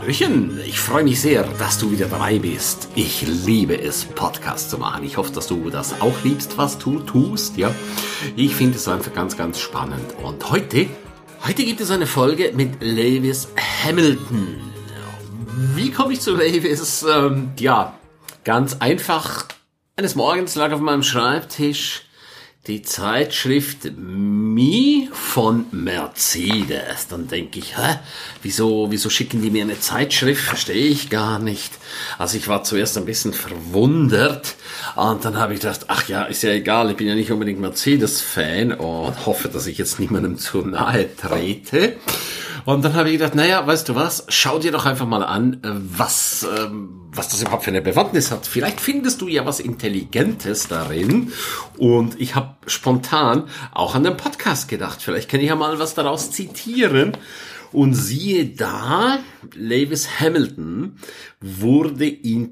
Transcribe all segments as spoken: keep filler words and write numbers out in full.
Hallöchen, ich freue mich sehr, dass du wieder dabei bist. Ich liebe es, Podcasts zu machen. Ich hoffe, dass du das auch liebst, was du tust, ja. Ich finde es einfach ganz, ganz spannend. Und heute, heute gibt es eine Folge mit Lewis Hamilton. Wie komme ich zu Lewis? Ähm, ja, ganz einfach. Eines Morgens lag auf meinem Schreibtisch die Zeitschrift Me von Mercedes. Dann denke ich, hä, wieso, wieso schicken die mir eine Zeitschrift? Verstehe ich gar nicht. Also ich war zuerst ein bisschen verwundert und dann habe ich gedacht, ach ja, ist ja egal, ich bin ja nicht unbedingt Mercedes-Fan und hoffe, dass ich jetzt niemandem zu nahe trete. Und dann habe ich gedacht, naja, weißt du was, schau dir doch einfach mal an, was, ähm, was das überhaupt für eine Bewandtnis hat. Vielleicht findest du ja was Intelligentes darin. Und ich habe spontan auch an den Podcast gedacht. Vielleicht kann ich ja mal was daraus zitieren. Und siehe da, Lewis Hamilton wurde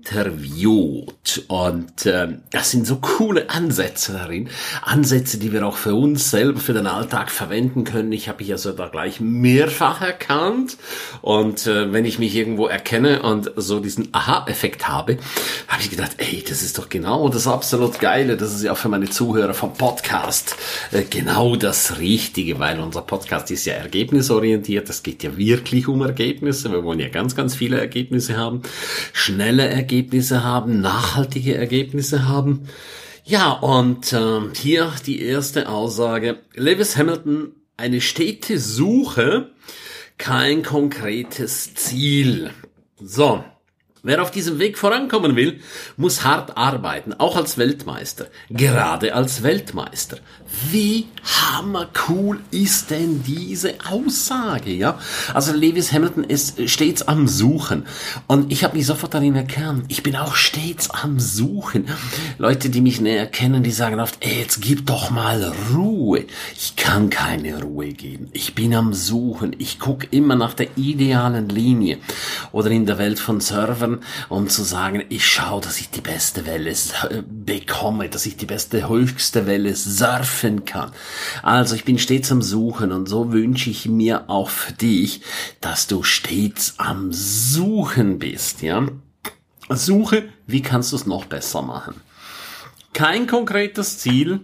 interviewt und äh, das sind so coole Ansätze darin, Ansätze, die wir auch für uns selber, für den Alltag verwenden können. Ich habe mich also da gleich mehrfach erkannt und äh, wenn ich mich irgendwo erkenne und so diesen Aha-Effekt habe, habe ich gedacht, ey, das ist doch genau das absolut Geile, das ist ja auch für meine Zuhörer vom Podcast äh, genau das Richtige, weil unser Podcast ist ja ergebnisorientiert, es geht ja wirklich um Ergebnisse, wir wollen ja ganz, ganz viele Ergebnisse haben, schnelle Ergebnisse haben, nachhaltige Ergebnisse haben. Ja, und äh, hier die erste Aussage. Lewis Hamilton, eine stete Suche, kein konkretes Ziel. So, wer auf diesem Weg vorankommen will, muss hart arbeiten, auch als Weltmeister, gerade als Weltmeister. Wie hammercool ist denn diese Aussage, ja? Also Lewis Hamilton ist stets am Suchen und ich habe mich sofort darin erkannt, ich bin auch stets am Suchen. Leute, die mich näher kennen, die sagen oft, ey, jetzt gib doch mal Ruhe. Ich kann keine Ruhe geben. Ich bin am Suchen. Ich gucke immer nach der idealen Linie oder in der Welt von Servern, um zu sagen, ich schaue, dass ich die beste Welle bekomme, dass ich die beste, höchste Welle surfen kann. Also ich bin stets am Suchen und so wünsche ich mir auch für dich, dass du stets am Suchen bist, ja. Suche, wie kannst du es noch besser machen? Kein konkretes Ziel.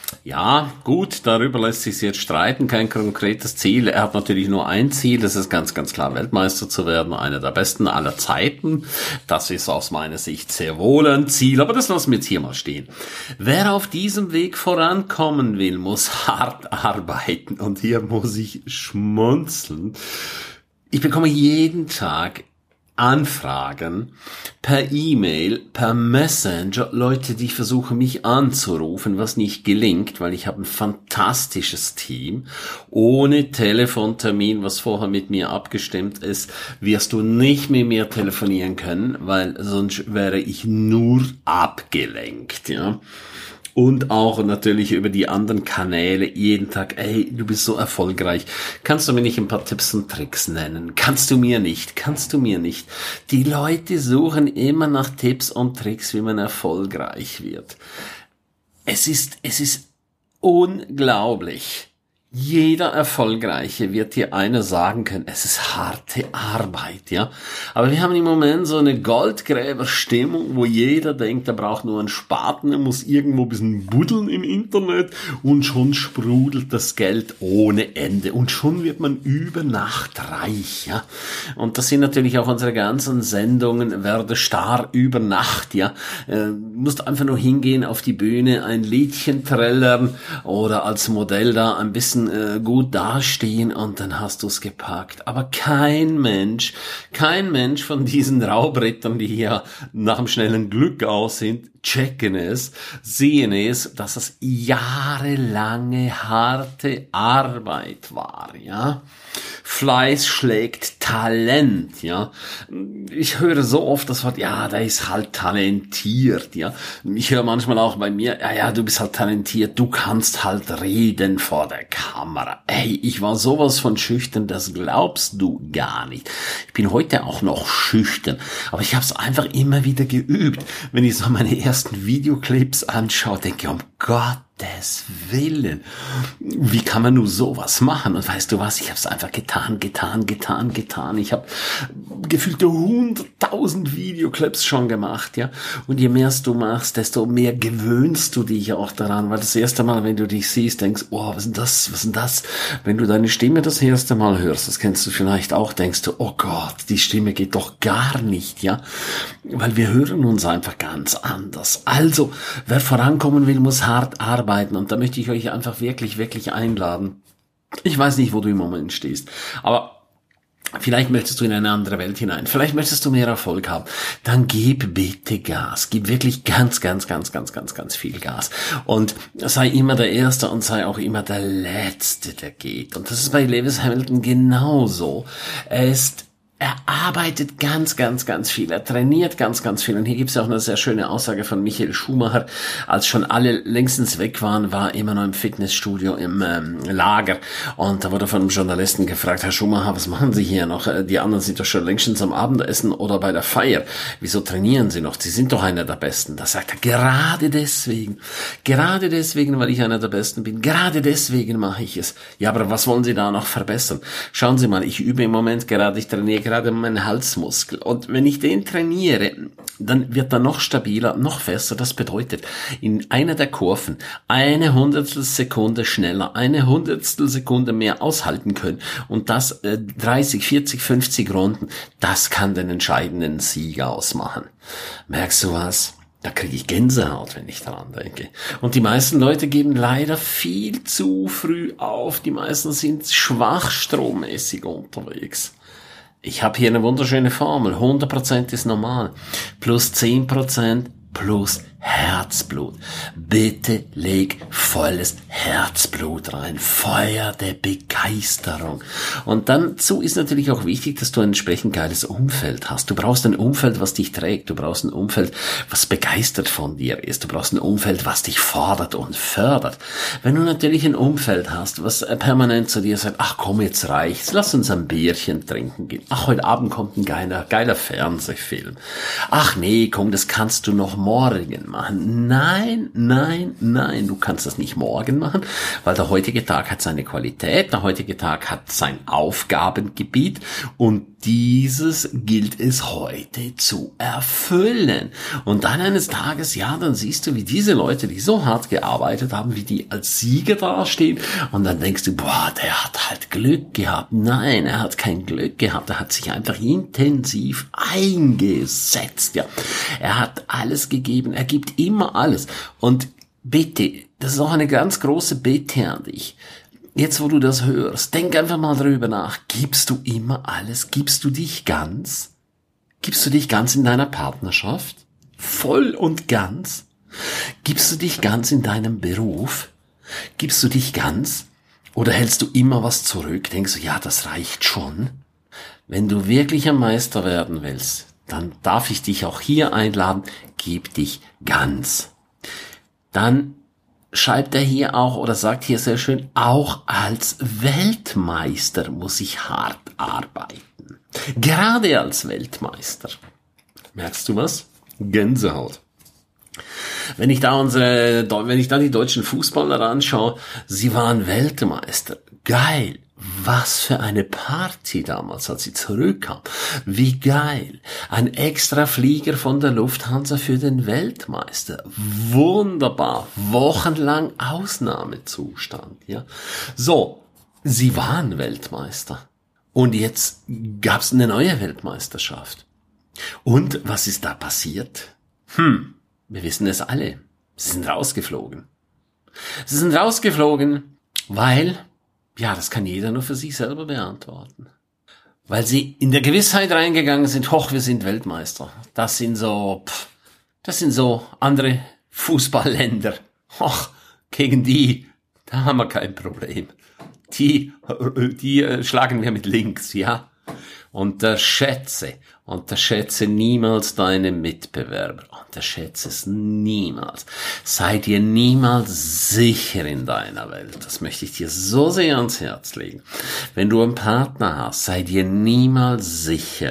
Ja, gut, darüber lässt sich jetzt streiten, kein konkretes Ziel. Er hat natürlich nur ein Ziel, das ist ganz, ganz klar, Weltmeister zu werden, einer der Besten aller Zeiten. Das ist aus meiner Sicht sehr wohl ein Ziel, aber das lassen wir jetzt hier mal stehen. Wer auf diesem Weg vorankommen will, muss hart arbeiten und hier muss ich schmunzeln. Ich bekomme jeden Tag Anfragen per E-Mail, per Messenger, Leute, die versuchen mich anzurufen, was nicht gelingt, weil ich habe ein fantastisches Team. Ohne Telefontermin, was vorher mit mir abgestimmt ist, wirst du nicht mit mir telefonieren können, weil sonst wäre ich nur abgelenkt, ja. Und auch natürlich über die anderen Kanäle jeden Tag, ey, du bist so erfolgreich. Kannst du mir nicht ein paar Tipps und Tricks nennen? Kannst du mir nicht? Kannst du mir nicht? Die Leute suchen immer nach Tipps und Tricks, wie man erfolgreich wird. Es ist, es ist unglaublich. Jeder Erfolgreiche wird dir einer sagen können, es ist harte Arbeit, ja. Aber wir haben im Moment so eine Goldgräberstimmung, wo jeder denkt, er braucht nur einen Spaten, er muss irgendwo ein bisschen buddeln im Internet und schon sprudelt das Geld ohne Ende und schon wird man über Nacht reich, ja. Und das sind natürlich auch unsere ganzen Sendungen, werde Star über Nacht, ja. Äh, musst einfach nur hingehen auf die Bühne, ein Liedchen trällern oder als Modell da ein bisschen gut dastehen und dann hast du es gepackt. Aber kein Mensch, kein Mensch von diesen Raubrittern, die hier nach dem schnellen Glück aus sind, checken es, sehen es, dass es jahrelange harte Arbeit war, ja. Fleiß schlägt Talent, ja. Ich höre so oft das Wort, ja, der ist halt talentiert, ja. Ich höre manchmal auch bei mir, ja, ja, du bist halt talentiert, du kannst halt reden vor der Kamera. Ey, ich war sowas von schüchtern, das glaubst du gar nicht. Ich bin heute auch noch schüchtern, aber ich habe es einfach immer wieder geübt. Wenn ich so meine ersten Videoclips anschaue, denke ich, um Gott Gottes Willen. Wie kann man nur sowas machen? Und weißt du was? Ich habe es einfach getan, getan, getan, getan. Ich habe gefühlte hunderttausend Videoclips schon gemacht, ja. Und je mehr du machst, desto mehr gewöhnst du dich auch daran, weil das erste Mal, wenn du dich siehst, denkst, oh, was ist denn das? Was ist denn das? Wenn du deine Stimme das erste Mal hörst, das kennst du vielleicht auch, denkst du, oh Gott, die Stimme geht doch gar nicht, ja. Weil wir hören uns einfach ganz anders. Also, wer vorankommen will, muss hart arbeiten. Und da möchte ich euch einfach wirklich, wirklich einladen. Ich weiß nicht, wo du im Moment stehst, aber vielleicht möchtest du in eine andere Welt hinein. Vielleicht möchtest du mehr Erfolg haben. Dann gib bitte Gas. Gib wirklich ganz, ganz, ganz, ganz, ganz, ganz viel Gas. Und sei immer der Erste und sei auch immer der Letzte, der geht. Und das ist bei Lewis Hamilton genauso. Er ist Er arbeitet ganz, ganz, ganz viel. Er trainiert ganz, ganz viel. Und hier gibt es auch eine sehr schöne Aussage von Michael Schumacher. Als schon alle längstens weg waren, war er immer noch im Fitnessstudio im ähm, Lager. Und da wurde von einem Journalisten gefragt, Herr Schumacher, was machen Sie hier noch? Die anderen sind doch schon längstens am Abendessen oder bei der Feier. Wieso trainieren Sie noch? Sie sind doch einer der Besten. Da sagt er, gerade deswegen. Gerade deswegen, weil ich einer der Besten bin. Gerade deswegen mache ich es. Ja, aber was wollen Sie da noch verbessern? Schauen Sie mal, ich übe im Moment gerade, ich trainiere gerade gerade meinen Halsmuskel. Und wenn ich den trainiere, dann wird er noch stabiler, noch fester. Das bedeutet, in einer der Kurven eine Hundertstel Sekunde schneller, eine Hundertstel Sekunde mehr aushalten können. Und das äh, dreißig, vierzig, fünfzig Runden, das kann den entscheidenden Sieg ausmachen. Merkst du was? Da kriege ich Gänsehaut, wenn ich daran denke. Und die meisten Leute geben leider viel zu früh auf. Die meisten sind schwachstrommäßig unterwegs. Ich habe hier eine wunderschöne Formel. hundert Prozent ist normal. Plus zehn Prozent plus Herzblut. Bitte leg volles Herzblut rein. Feuer der Begeisterung. Und dazu ist natürlich auch wichtig, dass du ein entsprechend geiles Umfeld hast. Du brauchst ein Umfeld, was dich trägt. Du brauchst ein Umfeld, was begeistert von dir ist. Du brauchst ein Umfeld, was dich fordert und fördert. Wenn du natürlich ein Umfeld hast, was permanent zu dir sagt, ach komm, jetzt reicht's, lass uns ein Bierchen trinken gehen. Ach, heute Abend kommt ein geiler, geiler Fernsehfilm. Ach nee, komm, das kannst du noch morgen machen. Nein, nein, nein, du kannst das nicht morgen machen, weil der heutige Tag hat seine Qualität, der heutige Tag hat sein Aufgabengebiet und dieses gilt es heute zu erfüllen. Und dann eines Tages, ja, dann siehst du, wie diese Leute, die so hart gearbeitet haben, wie die als Sieger dastehen und dann denkst du, boah, der hat halt Glück gehabt. Nein, er hat kein Glück gehabt, er hat sich einfach intensiv eingesetzt, ja. Er hat alles gegeben, er gibt immer alles. Und bitte, das ist auch eine ganz große Bitte an dich. Jetzt, wo du das hörst, denk einfach mal drüber nach. Gibst du immer alles? Gibst du dich ganz? Gibst du dich ganz in deiner Partnerschaft? Voll und ganz? Gibst du dich ganz in deinem Beruf? Gibst du dich ganz? Oder hältst du immer was zurück? Denkst du, ja, das reicht schon? Wenn du wirklich ein Meister werden willst, dann darf ich dich auch hier einladen, gib dich ganz. Dann schreibt er hier auch oder sagt hier sehr schön, auch als Weltmeister muss ich hart arbeiten. Gerade als Weltmeister. Merkst du was? Gänsehaut. Wenn ich da unsere, wenn ich da die deutschen Fußballer anschaue, sie waren Weltmeister. Geil. Was für eine Party damals, als sie zurückkam. Wie geil. Ein extra Flieger von der Lufthansa für den Weltmeister. Wunderbar. Wochenlang Ausnahmezustand, ja. So. Sie waren Weltmeister. Und jetzt gab's eine neue Weltmeisterschaft. Und was ist da passiert? Hm. Wir wissen es alle. Sie sind rausgeflogen. Sie sind rausgeflogen, weil, ja, das kann jeder nur für sich selber beantworten. Weil sie in der Gewissheit reingegangen sind, hoch, wir sind Weltmeister. Das sind so, pff, das sind so andere Fußballländer. Hoch, gegen die, da haben wir kein Problem. Die, die schlagen wir mit links, ja. Unterschätze, unterschätze niemals deine Mitbewerber. Unterschätze es niemals. Sei dir niemals sicher in deiner Welt. Das möchte ich dir so sehr ans Herz legen. Wenn du einen Partner hast, sei dir niemals sicher.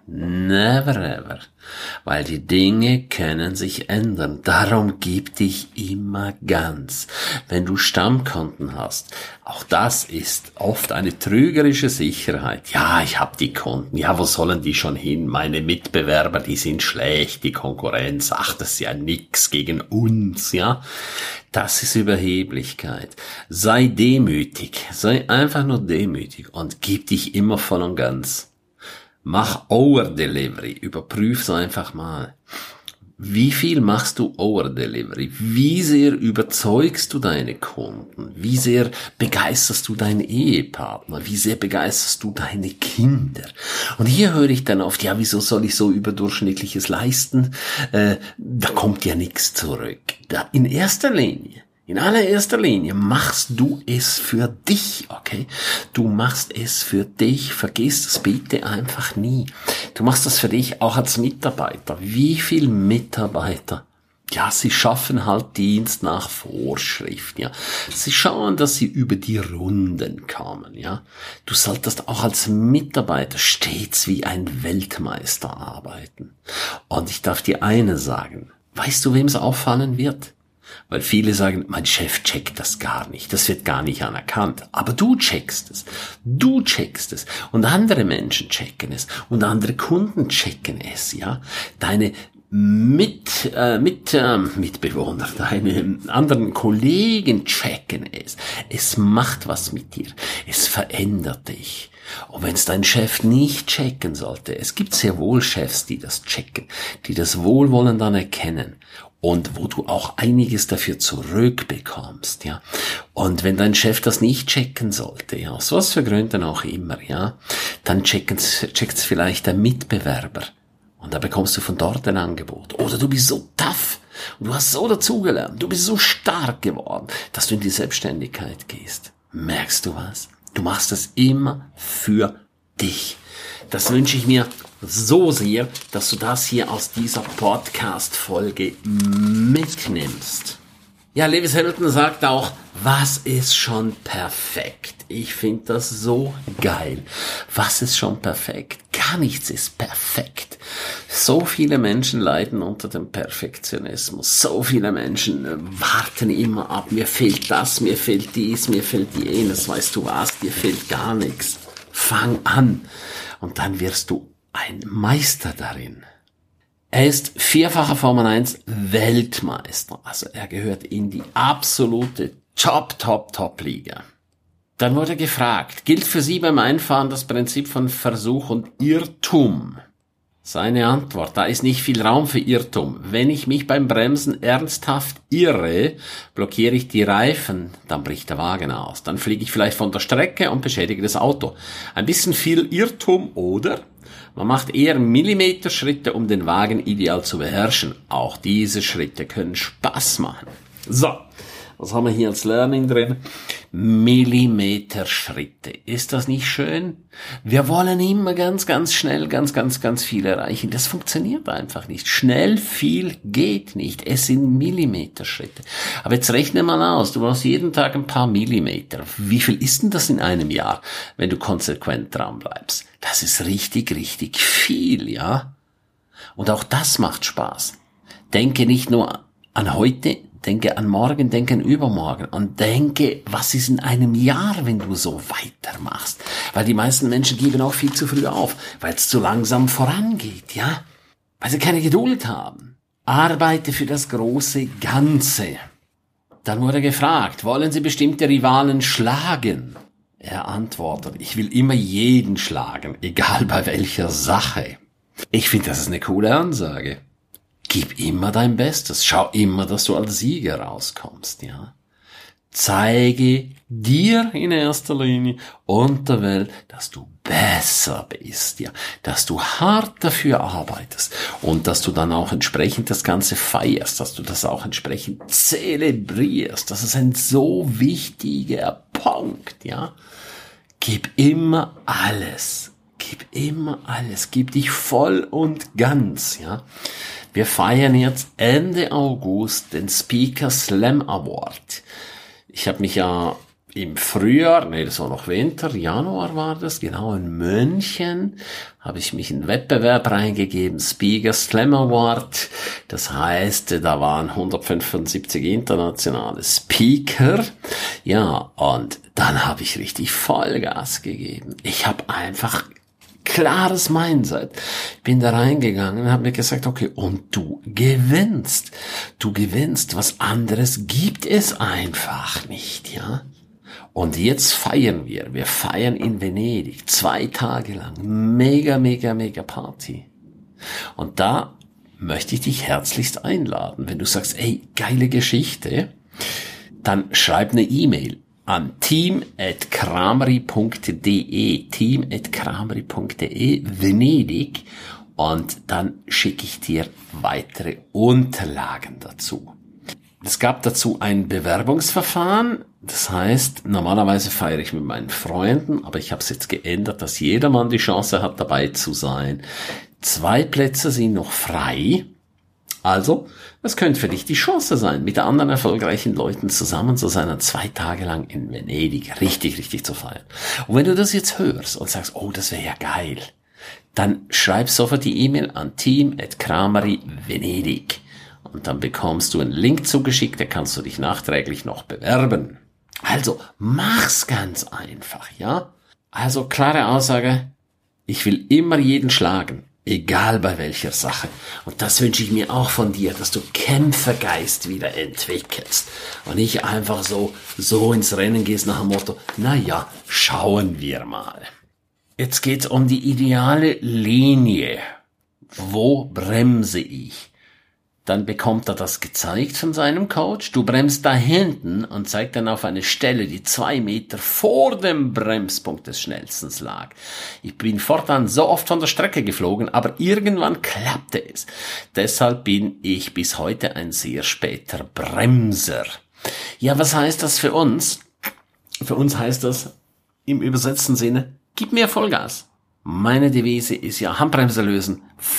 Never ever. Weil die Dinge können sich ändern. Darum gib dich immer ganz. Wenn du Stammkonten hast, auch das ist oft eine trügerische Sicherheit. Ja, ich habe die Konten. Ja, wo sollen die schon hin? Meine Mitbewerber, die sind schlecht. Die Konkurrenz, ach, das ist ja nix gegen uns, ja. Das ist Überheblichkeit. Sei demütig. Sei einfach nur demütig und gib dich immer voll und ganz. Mach Over-Delivery. Überprüf's einfach mal. Wie viel machst du Over-Delivery? Wie sehr überzeugst du deine Kunden? Wie sehr begeisterst du deinen Ehepartner? Wie sehr begeisterst du deine Kinder? Und hier höre ich dann oft, ja, wieso soll ich so Überdurchschnittliches leisten? Äh, da kommt ja nichts zurück. Da, in erster Linie. In allererster Linie machst du es für dich, okay? Du machst es für dich. Vergiss das bitte einfach nie. Du machst das für dich auch als Mitarbeiter. Wie viele Mitarbeiter? Ja, sie schaffen halt Dienst nach Vorschrift, ja. Sie schauen, dass sie über die Runden kommen, ja. Du solltest auch als Mitarbeiter stets wie ein Weltmeister arbeiten. Und ich darf dir eines sagen. Weißt du, wem es auffallen wird? Weil viele sagen, mein Chef checkt das gar nicht, das wird gar nicht anerkannt. Aber du checkst es, du checkst es und andere Menschen checken es und andere Kunden checken es, ja. Deine mit, äh, mit, äh, Mitbewohner, deine anderen Kollegen checken es. Es macht was mit dir, es verändert dich. Und wenn es dein Chef nicht checken sollte, es gibt sehr wohl Chefs, die das checken, die das Wohlwollen dann erkennen. Und wo du auch einiges dafür zurückbekommst, ja. Und wenn dein Chef das nicht checken sollte, ja, aus was für Gründen auch immer, ja, dann checkt's, checkt's vielleicht der Mitbewerber. Und da bekommst du von dort ein Angebot. Oder du bist so tough und du hast so dazugelernt, du bist so stark geworden, dass du in die Selbstständigkeit gehst. Merkst du was? Du machst es immer für dich. Das wünsche ich mir so sehr, dass du das hier aus dieser Podcast-Folge mitnimmst. Ja, Lewis Hamilton sagt auch, was ist schon perfekt? Ich finde das so geil. Was ist schon perfekt? Gar nichts ist perfekt. So viele Menschen leiden unter dem Perfektionismus. So viele Menschen warten immer ab. Mir fehlt das, mir fehlt dies, mir fehlt jenes. Weißt du was? Dir fehlt gar nichts. Fang an. Und dann wirst du ein Meister darin. Er ist vierfacher Formel eins Weltmeister. Also er gehört in die absolute Top, Top, Top Liga. Dann wurde gefragt, gilt für Sie beim Einfahren das Prinzip von Versuch und Irrtum? Seine Antwort, da ist nicht viel Raum für Irrtum. Wenn ich mich beim Bremsen ernsthaft irre, blockiere ich die Reifen, dann bricht der Wagen aus. Dann fliege ich vielleicht von der Strecke und beschädige das Auto. Ein bisschen viel Irrtum, oder? Man macht eher Millimeterschritte, um den Wagen ideal zu beherrschen. Auch diese Schritte können Spaß machen. So, was haben wir hier als Learning drin? Millimeterschritte. Ist das nicht schön? Wir wollen immer ganz, ganz schnell, ganz, ganz, ganz viel erreichen. Das funktioniert einfach nicht. Schnell viel geht nicht. Es sind Millimeterschritte. Aber jetzt rechne mal aus. Du brauchst jeden Tag ein paar Millimeter. Wie viel ist denn das in einem Jahr, wenn du konsequent dran bleibst? Das ist richtig, richtig viel, ja? Und auch das macht Spaß. Denke nicht nur an heute, denke an morgen, denke an übermorgen und denke, was ist in einem Jahr, wenn du so weitermachst? Weil die meisten Menschen geben auch viel zu früh auf, weil es zu langsam vorangeht, ja? Weil sie keine Geduld haben. Arbeite für das große Ganze. Dann wurde gefragt, wollen Sie bestimmte Rivalen schlagen? Er antwortet, ich will immer jeden schlagen, egal bei welcher Sache. Ich finde, das ist eine coole Ansage. Gib immer dein Bestes. Schau immer, dass du als Sieger rauskommst, ja. Zeige dir in erster Linie und der Welt, dass du besser bist, ja. Dass du hart dafür arbeitest und dass du dann auch entsprechend das Ganze feierst, dass du das auch entsprechend zelebrierst. Das ist ein so wichtiger Punkt, ja. Gib immer alles. Gib immer alles. Gib dich voll und ganz, ja. Wir feiern jetzt Ende August den Speaker Slam Award. Ich habe mich ja im Frühjahr, nee, das war noch Winter, Januar war das, genau in München, habe ich mich in einen Wettbewerb reingegeben, Speaker Slam Award. Das heißt, da waren hundertfünfundsiebzig internationale Speaker. Ja, und dann habe ich richtig Vollgas gegeben. Ich habe einfach klares Mindset. Bin da reingegangen und habe mir gesagt, okay, und du gewinnst. Du gewinnst. Was anderes gibt es einfach nicht, ja. Und jetzt feiern wir. Wir feiern in Venedig. Zwei Tage lang. Mega, mega, mega Party. Und da möchte ich dich herzlichst einladen. Wenn du sagst, ey, geile Geschichte, dann schreib eine E-Mail an team at krameri punkt de, team at krameri punkt de, Venedig, und dann schicke ich dir weitere Unterlagen dazu. Es gab dazu ein Bewerbungsverfahren, das heißt, normalerweise feiere ich mit meinen Freunden, aber ich habe es jetzt geändert, dass jedermann die Chance hat, dabei zu sein. Zwei Plätze sind noch frei. Also, es könnte für dich die Chance sein, mit anderen erfolgreichen Leuten zusammen zu sein und zwei Tage lang in Venedig richtig, richtig zu feiern. Und wenn du das jetzt hörst und sagst, oh, das wäre ja geil, dann schreib sofort die E-Mail an team at krameri Venedig. Und dann bekommst du einen Link zugeschickt, da kannst du dich nachträglich noch bewerben. Also, mach's ganz einfach, ja? Also, klare Aussage, ich will immer jeden schlagen. Egal bei welcher Sache. Und das wünsche ich mir auch von dir, dass du Kämpfergeist wieder entwickelst. Und nicht einfach so, so ins Rennen gehst nach dem Motto, na ja, schauen wir mal. Jetzt geht's um die ideale Linie. Wo bremse ich? Dann bekommt er das gezeigt von seinem Coach. Du bremst da hinten und zeigt dann auf eine Stelle, die zwei Meter vor dem Bremspunkt des Schnellstens lag. Ich bin fortan so oft von der Strecke geflogen, aber irgendwann klappte es. Deshalb bin ich bis heute ein sehr später Bremser. Ja, was heißt das für uns? Für uns heißt das im übersetzten Sinne, gib mir Vollgas. Meine Devise ist ja, Handbremse lösen,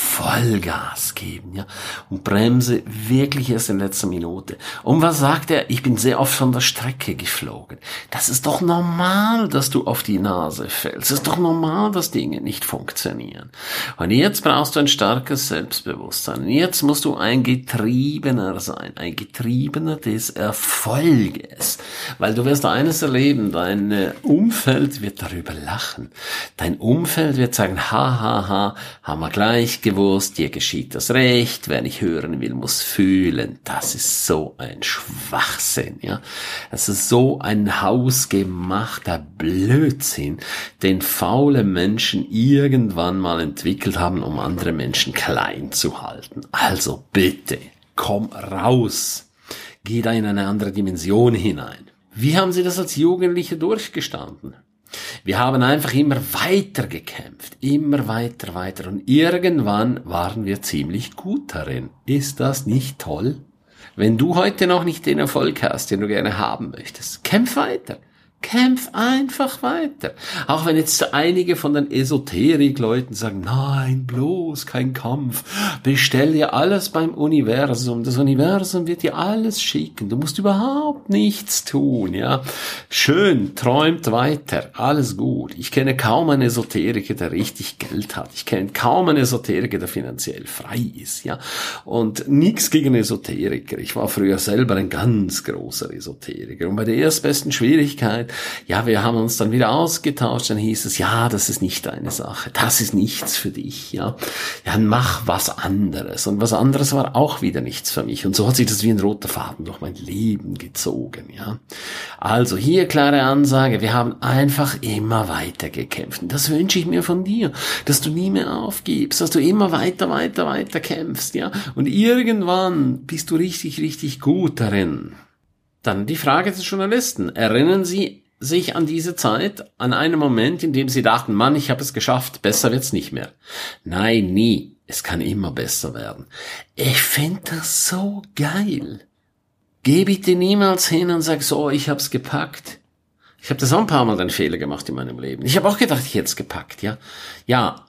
Vollgas geben, ja. Und Bremse wirklich erst in letzter Minute. Und was sagt er? Ich bin sehr oft von der Strecke geflogen. Das ist doch normal, dass du auf die Nase fällst. Es ist doch normal, dass Dinge nicht funktionieren. Und jetzt brauchst du ein starkes Selbstbewusstsein. Und jetzt musst du ein Getriebener sein. Ein Getriebener des Erfolges. Weil du wirst eines erleben, dein Umfeld wird darüber lachen. Dein Umfeld wird sagen, ha, ha, ha, haben wir gleich gewusst, dir geschieht das Recht, wer nicht hören will, muss fühlen. Das ist so ein Schwachsinn, ja. Das ist so ein hausgemachter Blödsinn, den faule Menschen irgendwann mal entwickelt haben, um andere Menschen klein zu halten. Also bitte, komm raus. Geh da in eine andere Dimension hinein. Wie haben Sie das als Jugendliche durchgestanden? Wir haben einfach immer weiter gekämpft, immer weiter, weiter, und irgendwann waren wir ziemlich gut darin. Ist das nicht toll? Wenn du heute noch nicht den Erfolg hast, den du gerne haben möchtest, kämpf weiter. Kämpf einfach weiter. Auch wenn jetzt einige von den Esoterik-Leuten sagen, nein, bloß kein Kampf. Bestell dir alles beim Universum. Das Universum wird dir alles schicken. Du musst überhaupt nichts tun, ja. Schön, träumt weiter. Alles gut. Ich kenne kaum einen Esoteriker, der richtig Geld hat. Ich kenne kaum einen Esoteriker, der finanziell frei ist, ja. Und nichts gegen Esoteriker. Ich war früher selber ein ganz großer Esoteriker. Und bei der erstbesten Schwierigkeit, ja, wir haben uns dann wieder ausgetauscht, dann hieß es, ja, das ist nicht deine Sache, das ist nichts für dich, ja, ja, dann mach was anderes, und was anderes war auch wieder nichts für mich, und so hat sich das wie ein roter Faden durch mein Leben gezogen, ja. Also hier klare Ansage, wir haben einfach immer weiter gekämpft, und das wünsche ich mir von dir, dass du nie mehr aufgibst, dass du immer weiter, weiter, weiter kämpfst, ja, und irgendwann bist du richtig, richtig gut darin. Dann die Frage des Journalisten. Erinnern Sie sich an diese Zeit, an einen Moment, in dem Sie dachten, Mann, ich habe es geschafft, besser wird's nicht mehr? Nein, nie. Es kann immer besser werden. Ich finde das so geil. Geh bitte niemals hin und sag so, ich hab's gepackt. Ich habe das auch ein paar Mal den Fehler gemacht in meinem Leben. Ich habe auch gedacht, ich hätte es gepackt, ja. Ja,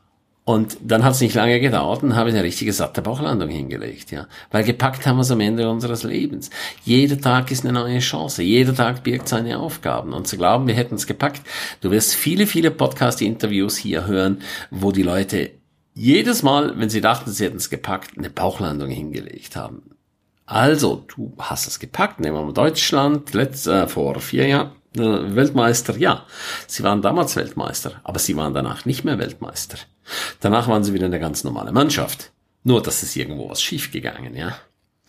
Und dann hat es nicht lange gedauert und habe eine richtige satte Bauchlandung hingelegt, ja. Weil gepackt haben wir es am Ende unseres Lebens. Jeder Tag ist eine neue Chance. Jeder Tag birgt seine Aufgaben. Und zu glauben, wir hätten es gepackt. Du wirst viele, viele Podcast-Interviews hier hören, wo die Leute jedes Mal, wenn sie dachten, sie hätten es gepackt, eine Bauchlandung hingelegt haben. Also, du hast es gepackt. Nehmen wir mal Deutschland, letzt, äh, vor vier Jahren. Weltmeister, ja. Sie waren damals Weltmeister, aber sie waren danach nicht mehr Weltmeister. Danach waren sie wieder eine ganz normale Mannschaft. Nur, dass es irgendwo was schiefgegangen, ja.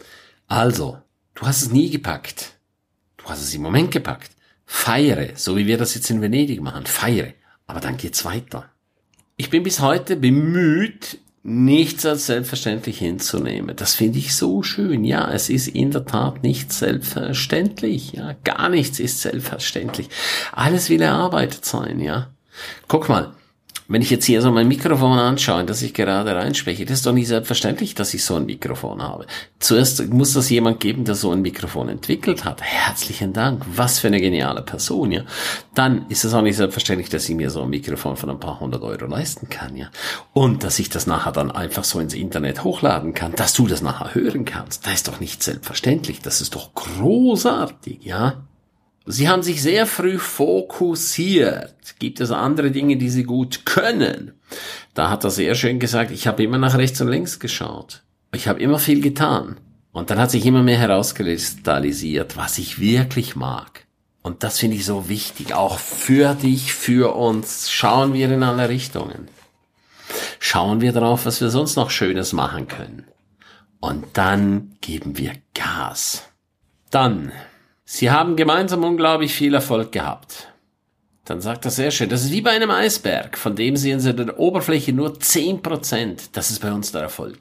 Also, du hast es nie gepackt. Du hast es im Moment gepackt. Feiere, so wie wir das jetzt in Venedig machen. Feiere. Aber dann geht's weiter. Ich bin bis heute bemüht, nichts als selbstverständlich hinzunehmen. Das finde ich so schön. Ja, es ist in der Tat nicht selbstverständlich. Ja, gar nichts ist selbstverständlich. Alles will erarbeitet sein, ja. Guck mal, wenn ich jetzt hier so mein Mikrofon anschaue, das ich gerade reinspreche, das ist doch nicht selbstverständlich, dass ich so ein Mikrofon habe. Zuerst muss das jemand geben, der so ein Mikrofon entwickelt hat. Herzlichen Dank. Was für eine geniale Person, ja. Dann ist es auch nicht selbstverständlich, dass ich mir so ein Mikrofon von ein paar hundert Euro leisten kann, ja. Und dass ich das nachher dann einfach so ins Internet hochladen kann, dass du das nachher hören kannst. Das ist doch nicht selbstverständlich. Das ist doch großartig, ja. Sie haben sich sehr früh fokussiert. Gibt es andere Dinge, die Sie gut können? Da hat er sehr schön gesagt, ich habe immer nach rechts und links geschaut. Ich habe immer viel getan. Und dann hat sich immer mehr herauskristallisiert, was ich wirklich mag. Und das finde ich so wichtig, auch für dich, für uns. Schauen wir in alle Richtungen. Schauen wir darauf, was wir sonst noch Schönes machen können. Und dann geben wir Gas. Dann... Sie haben gemeinsam unglaublich viel Erfolg gehabt. Dann sagt er sehr schön, das ist wie bei einem Eisberg, von dem sehen Sie in der Oberfläche nur zehn Prozent. Das ist bei uns der Erfolg.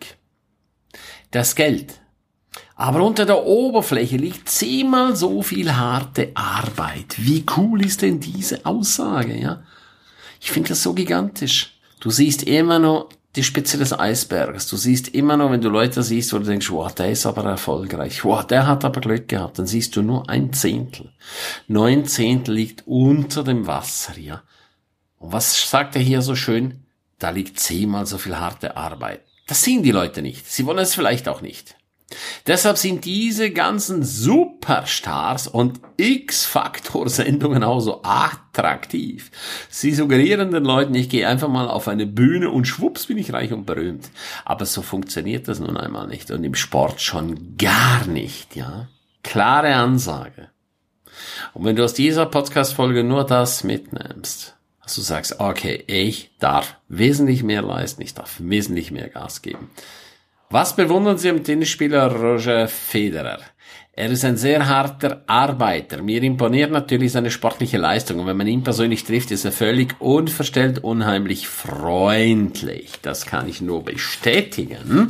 Das Geld. Aber unter der Oberfläche liegt zehnmal so viel harte Arbeit. Wie cool ist denn diese Aussage, ja? Ich finde das so gigantisch. Du siehst immer noch die Spitze des Eisbergs. Du siehst immer noch, wenn du Leute siehst, wo du denkst, wow, der ist aber erfolgreich, wow, der hat aber Glück gehabt, dann siehst du nur ein Zehntel. Neun Zehntel liegt unter dem Wasser, ja. Und was sagt er hier so schön? Da liegt zehnmal so viel harte Arbeit. Das sehen die Leute nicht. Sie wollen es vielleicht auch nicht. Deshalb sind diese ganzen Superstars und X-Faktor-Sendungen auch so attraktiv. Sie suggerieren den Leuten, ich gehe einfach mal auf eine Bühne und schwupps bin ich reich und berühmt. Aber so funktioniert das nun einmal nicht und im Sport schon gar nicht, ja. Klare Ansage. Und wenn du aus dieser Podcast-Folge nur das mitnimmst, dass du sagst, okay, ich darf wesentlich mehr leisten, ich darf wesentlich mehr Gas geben. Was bewundern Sie am Tennisspieler Roger Federer? Er ist ein sehr harter Arbeiter. Mir imponiert natürlich seine sportliche Leistung. Und wenn man ihn persönlich trifft, ist er völlig unverstellt, unheimlich freundlich. Das kann ich nur bestätigen.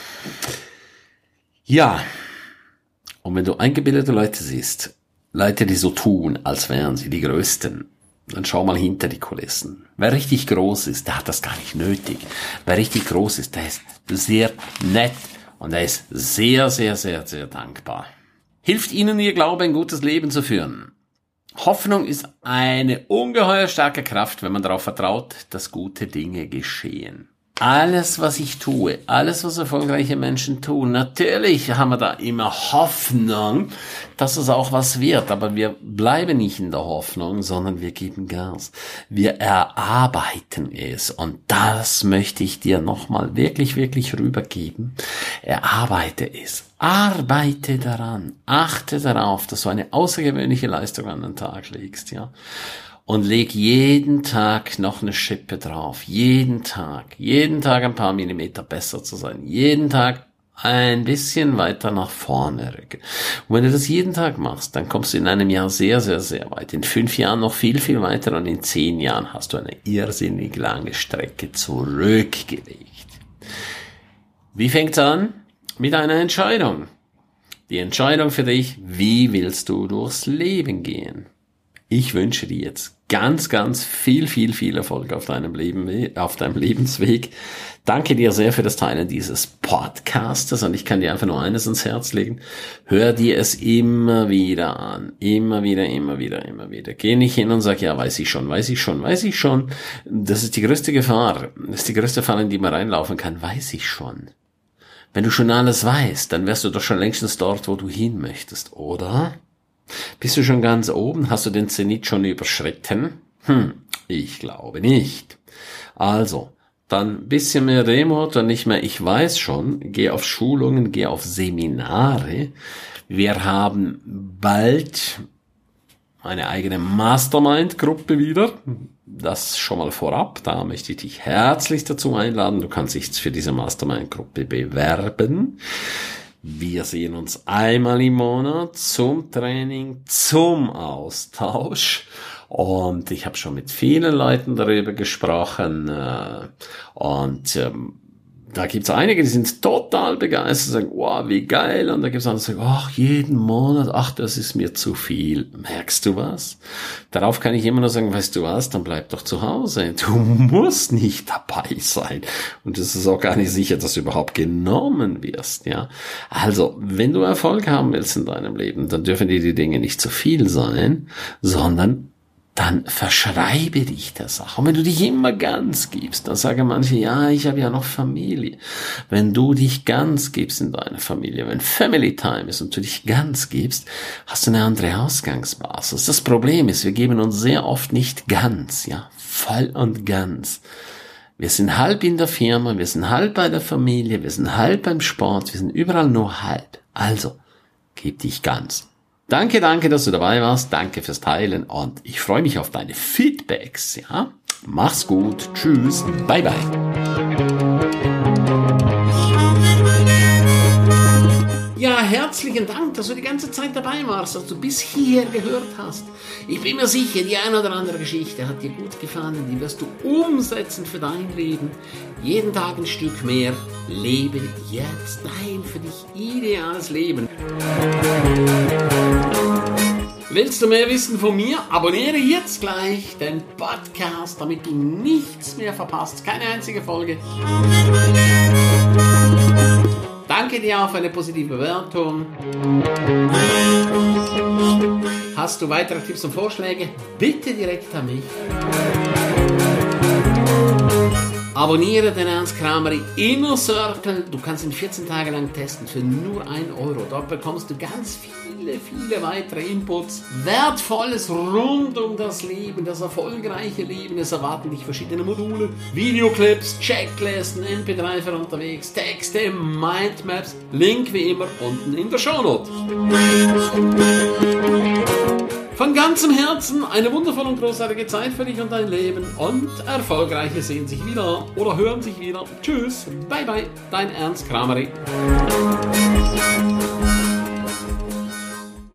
Ja. Und wenn du eingebildete Leute siehst, Leute, die so tun, als wären sie die Größten, dann schau mal hinter die Kulissen. Wer richtig groß ist, der hat das gar nicht nötig. Wer richtig groß ist, der ist sehr nett und er ist sehr, sehr, sehr, sehr dankbar. Hilft Ihnen Ihr Glaube, ein gutes Leben zu führen? Hoffnung ist eine ungeheuer starke Kraft, wenn man darauf vertraut, dass gute Dinge geschehen. Alles, was ich tue, alles, was erfolgreiche Menschen tun, natürlich haben wir da immer Hoffnung, dass es auch was wird, aber wir bleiben nicht in der Hoffnung, sondern wir geben Gas. Wir erarbeiten es und das möchte ich dir nochmal wirklich, wirklich rübergeben. Erarbeite es, arbeite daran, achte darauf, dass du eine außergewöhnliche Leistung an den Tag legst, ja. Und leg jeden Tag noch eine Schippe drauf. Jeden Tag. Jeden Tag ein paar Millimeter besser zu sein. Jeden Tag ein bisschen weiter nach vorne rücken. Und wenn du das jeden Tag machst, dann kommst du in einem Jahr sehr, sehr, sehr weit. In fünf Jahren noch viel, viel weiter und in zehn Jahren hast du eine irrsinnig lange Strecke zurückgelegt. Wie fängt's an? Mit einer Entscheidung. Die Entscheidung für dich, wie willst du durchs Leben gehen? ich wünsche dir jetzt ganz, ganz viel, viel, viel Erfolg auf deinem Leben, auf deinem Lebensweg. Danke dir sehr für das Teilen dieses Podcastes und ich kann dir einfach nur eines ins Herz legen. Hör dir es immer wieder an. Immer wieder, immer wieder, immer wieder. Geh nicht hin und sag, ja, weiß ich schon, weiß ich schon, weiß ich schon. Das ist die größte Gefahr. Das ist die größte Falle, in die man reinlaufen kann. Weiß ich schon. Wenn du schon alles weißt, dann wärst du doch schon längstens dort, wo du hin möchtest, oder? Bist du schon ganz oben? Hast du den Zenit schon überschritten? Hm, ich glaube nicht. Also, dann ein bisschen mehr Demut und nicht mehr, ich weiß schon, geh auf Schulungen, geh auf Seminare. Wir haben bald eine eigene Mastermind-Gruppe wieder. Das schon mal vorab, da möchte ich dich herzlich dazu einladen. Du kannst dich für diese Mastermind-Gruppe bewerben. Wir sehen uns einmal im Monat zum Training, zum Austausch. Und ich habe schon mit vielen Leuten darüber gesprochen. Und ähm, da gibt's einige, die sind total begeistert, sagen, wow, wie geil. Und da gibt's andere, die sagen, ach, jeden Monat, ach, das ist mir zu viel. Merkst du was? Darauf kann ich immer nur sagen, weißt du was, dann bleib doch zu Hause. Du musst nicht dabei sein. Und es ist auch gar nicht sicher, dass du überhaupt genommen wirst, ja. Also, wenn du Erfolg haben willst in deinem Leben, dann dürfen dir die Dinge nicht zu viel sein, sondern dann verschreibe dich der Sache. Und wenn du dich immer ganz gibst, dann sagen manche, ja, ich habe ja noch Familie. Wenn du dich ganz gibst in deine Familie, wenn Family Time ist und du dich ganz gibst, hast du eine andere Ausgangsbasis. Das Problem ist, wir geben uns sehr oft nicht ganz, ja, voll und ganz. Wir sind halb in der Firma, wir sind halb bei der Familie, wir sind halb beim Sport, wir sind überall nur halb. Also, gib dich ganz. Danke, danke, dass du dabei warst. Danke fürs Teilen und ich freue mich auf deine Feedbacks, ja? Mach's gut. Tschüss. Bye, bye. Ja, herzlichen Dank, dass du die ganze Zeit dabei warst, dass du bis hier gehört hast. Ich bin mir sicher, die eine oder andere Geschichte hat dir gut gefallen, die wirst du umsetzen für dein Leben. Jeden Tag ein Stück mehr. Lebe jetzt dein für dich ideales Leben. Willst du mehr wissen von mir? Abonniere jetzt gleich den Podcast, damit du nichts mehr verpasst. Keine einzige Folge. Danke dir auch für eine positive Bewertung. Hast du weitere Tipps und Vorschläge? Bitte direkt an mich. Abonniere den Ernst Kramer Inner Circle. Du kannst ihn vierzehn Tage lang testen für nur ein Euro. Dort bekommst du ganz viele, viele weitere Inputs. Wertvolles rund um das Leben, das erfolgreiche Leben. Es erwarten dich verschiedene Module, Videoclips, Checklisten, M P drei für unterwegs, Texte, Mindmaps. Link wie immer unten in der Shownote. Von ganzem Herzen eine wundervolle und großartige Zeit für dich und dein Leben und Erfolgreiche sehen sich wieder oder hören sich wieder. Tschüss, bye bye, dein Ernst Kramer.